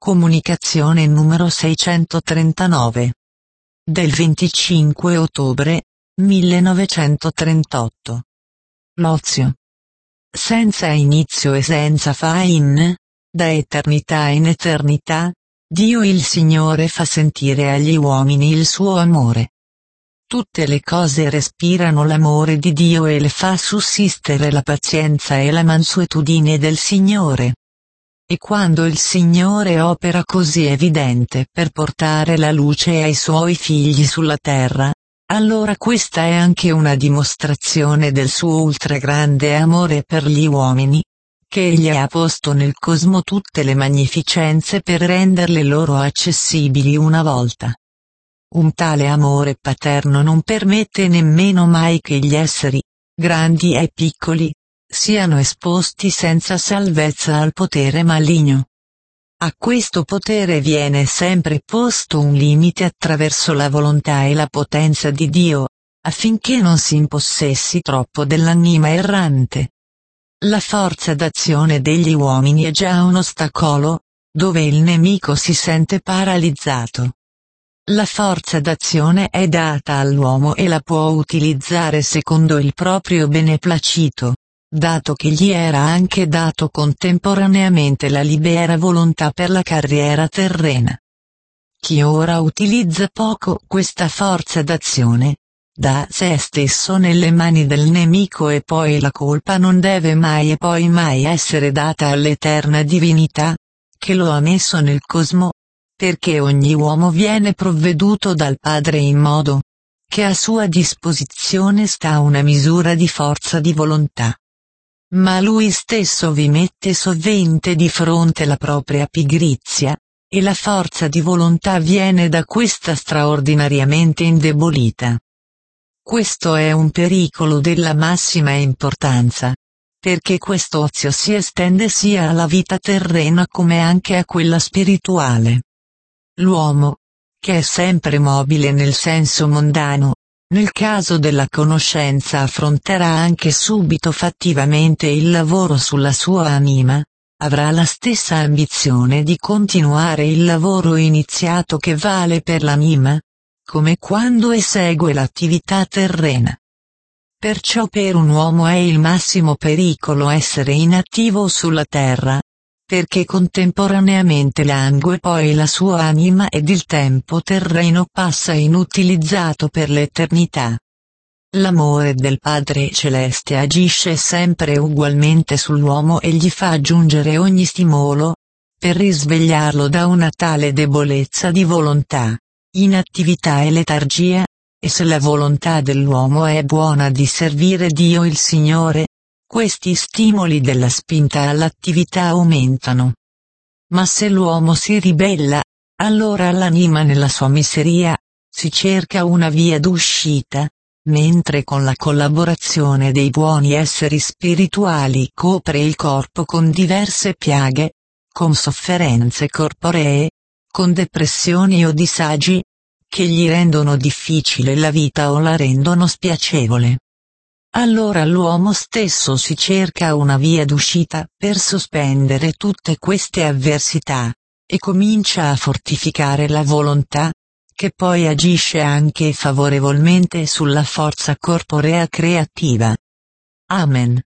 Comunicazione numero 639. Del 25 ottobre 1938. L'ozio. Senza inizio e senza fine, da eternità in eternità, Dio il Signore fa sentire agli uomini il suo amore. Tutte le cose respirano l'amore di Dio e le fa sussistere la pazienza e la mansuetudine del Signore. E quando il Signore opera così evidente per portare la luce ai suoi figli sulla terra, allora questa è anche una dimostrazione del suo ultragrande amore per gli uomini, che egli ha posto nel cosmo tutte le magnificenze per renderle loro accessibili una volta. Un tale amore paterno non permette nemmeno mai che gli esseri, grandi e piccoli, siano esposti senza salvezza al potere maligno. A questo potere viene sempre posto un limite attraverso la volontà e la potenza di Dio, affinché non si impossessi troppo dell'anima errante. La forza d'azione degli uomini è già un ostacolo, dove il nemico si sente paralizzato. La forza d'azione è data all'uomo e la può utilizzare secondo il proprio beneplacito, dato che gli era anche dato contemporaneamente la libera volontà per la carriera terrena. Chi ora utilizza poco questa forza d'azione, dà se stesso nelle mani del nemico e poi la colpa non deve mai e poi mai essere data all'eterna divinità, che lo ha messo nel cosmo, perché ogni uomo viene provveduto dal Padre in modo che a sua disposizione sta una misura di forza di volontà. Ma lui stesso vi mette sovente di fronte la propria pigrizia, e la forza di volontà viene da questa straordinariamente indebolita. Questo è un pericolo della massima importanza, perché questo ozio si estende sia alla vita terrena come anche a quella spirituale. L'uomo, che è sempre mobile nel senso mondano, nel caso della conoscenza affronterà anche subito fattivamente il lavoro sulla sua anima, avrà la stessa ambizione di continuare il lavoro iniziato che vale per l'anima, come quando esegue l'attività terrena. Perciò per un uomo è il massimo pericolo essere inattivo sulla terra, perché contemporaneamente langue poi la sua anima ed il tempo terreno passa inutilizzato per l'eternità. L'amore del Padre Celeste agisce sempre ugualmente sull'uomo e gli fa aggiungere ogni stimolo, per risvegliarlo da una tale debolezza di volontà, inattività e letargia, e se la volontà dell'uomo è buona di servire Dio il Signore, questi stimoli della spinta all'attività aumentano. Ma se l'uomo si ribella, allora l'anima nella sua miseria, si cerca una via d'uscita, mentre con la collaborazione dei buoni esseri spirituali copre il corpo con diverse piaghe, con sofferenze corporee, con depressioni o disagi, che gli rendono difficile la vita o la rendono spiacevole. Allora l'uomo stesso si cerca una via d'uscita per sospendere tutte queste avversità, e comincia a fortificare la volontà, che poi agisce anche favorevolmente sulla forza corporea creativa. Amen.